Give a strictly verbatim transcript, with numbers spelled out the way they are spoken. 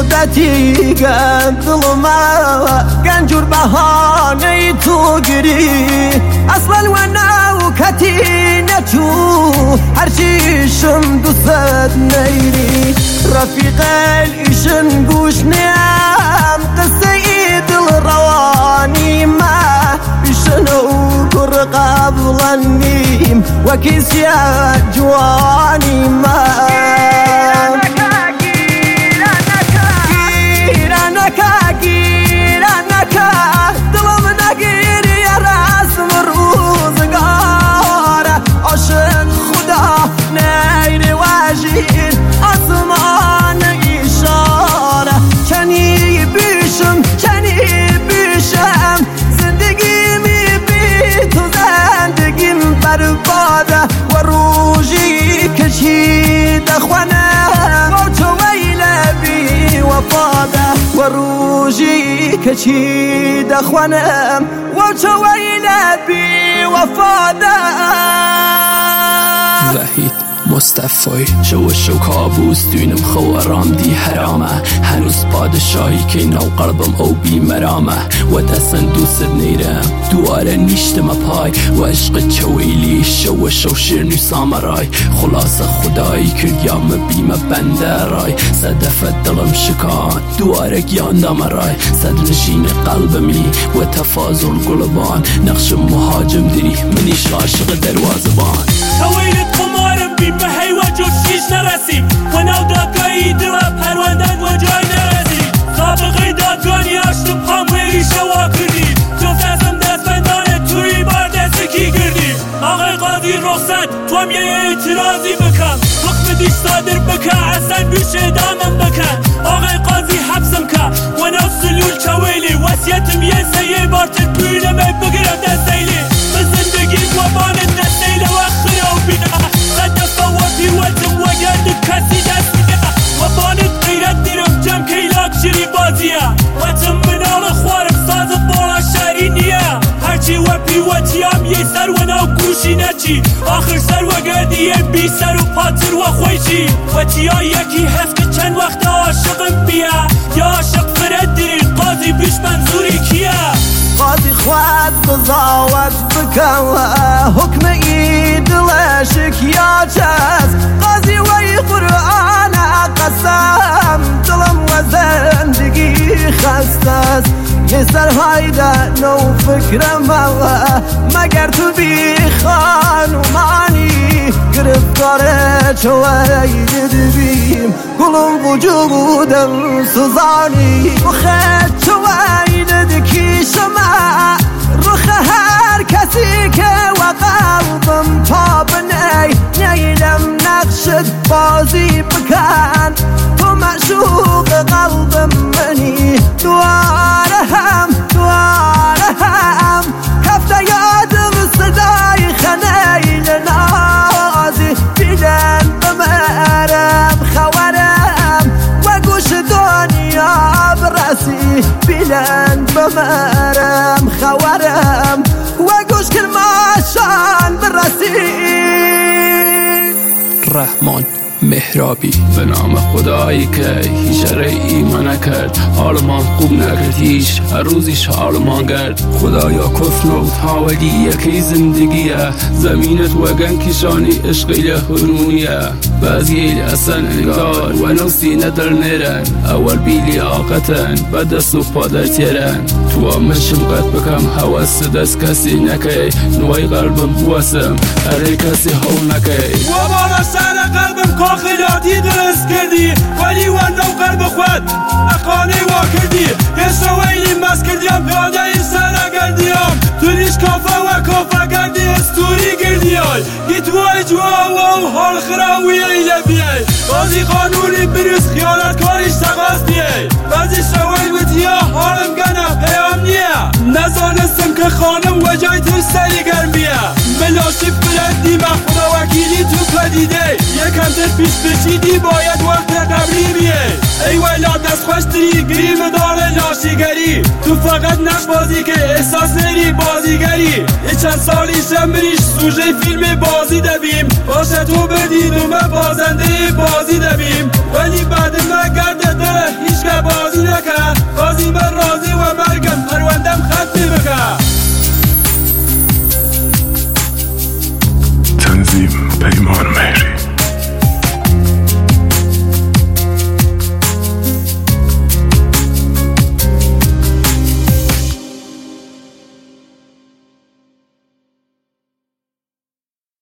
مدتی دلما گنجور بهانه تو گری اصلا و نو کتی نچو هرچیشم دوست نیری رفیق ایشن گوش نیم قصه ای دل روانی ما ایشنو گر قبلنیم و کسی جوانی ما آسمان ایشاره کنی بیشم کنی بیشم زندگی می بی تو زندگیم برباده و روزی کشیده خونه و تو ویل بی وفاده و روزی کشیده خونم و تو ویل بی وفاده وحید مصطفی شو شو کابوس دوینم خوارام دی حرامه هنوز پادشاهی که نو قلبم او بی مرامه و دستن دوست نیرم دواره نیشتم پای و عشق چویلی شو شو شیر نیسام رای خلاص خدایی کردیام بیم بنده رای صدف دلم شکان دواره گیاندم رای صد نشین قلبمی و تفاضل گلبان نقش مهاجم دری منیش عاشق دروازبان تویلت قمارم بی مهی و جوشیش نرسیم و نو دادگاهی دل پروندن و جای نرسیم سابقه دادگانی اشتم خاموری شوا کردیم جفت ازم دست بندانه توی بار دستکی کردیم آقای قاضی رخصت تو هم یه اعتراضی بکن حکم دیش صادر بکن اصلا بیش ادامم بکن آقای قاضی حبسم کن و نو سلول چویلی وسیعتم یه سیه بار تدبیرمه بگیرم دستیلی به زندگی و بانت دستیل و خراب بینا وتم وجد كاسي داسيا وبانت غيرت ديرم جم كيلاك شري بازيا وتم من الاخوار صاد بولا شارينيا هرچي وبي وتيام يسر وناو گوشي نچي آخر سر وگردي بي سر و پاتر و خويشي وتيا يكي هفت چند وقت عاشقم بيا يا عاشق فرد دير قاضي بيش منظوري كيا قاضي خواد قضاوت بكوا حكم ايد لاشك يا جاز قاضي وي قرآن قسم دلم وزندگی خستاز يسر هايدا نو فكرم الله مگر تو بي خانوماني گرفتار چوید دبیم گلم وجودم سوزانی بخد چوید دکی شما رخ هر کسی که و قلبم تاب نی نیلم نقشت بازی بکن تو معشوق قلبم منی دواره هم دواره هم هفته یادم صدای خنیل نازی بیدن بمرم خوارم و گوش دنیا برسی بیدن بمرم خوارم و گوش کلماشان برسی رحمان مهرابی به نام خدایی که هیچ ایمان نکرد حالمان خوب نکرد هیچ هر روزیش حالمان گرد خدایا کفر و تاولی یکی زندگیه زمینت وگن کشانی عشقی هنونیه بعضی ایل اصلا انگار و نوسی ندر نیرن اول بیلی آقتن و دست و پادر تیرن تو هم شمقت بکم حواس دست کسی نکی نوی قلبم بواسم اره کسی هو نکی و بالا سر قلبم کاخلاتی درست کردی ولی وندو قلب خود اقانه وا کردی یه سویلی مست کردیم پیاده این سر گردیم تولیش کافه و کافه گردی استوری گردیای گیتوای جوا و حال خراوی ایله بیای بازی قانونی بریز خیالت کاریش تقاس دیای بازی سویل بتیا حالم گنم پیام نیا نزانستم که خانم و جای تو سری گرمیه ملاشی بلندی من خدا وکیلی تو پدیده یکم تر پیش بشیدی باید وقت قبلیمیه ای ویلا دست خوشتری گریم داره لاشیگری تو فقط نقش بازی که احساس نری بازیگری ای چند سالی شم بریش سوژه فیلم بازی دویم باشه تو بدید و من بازن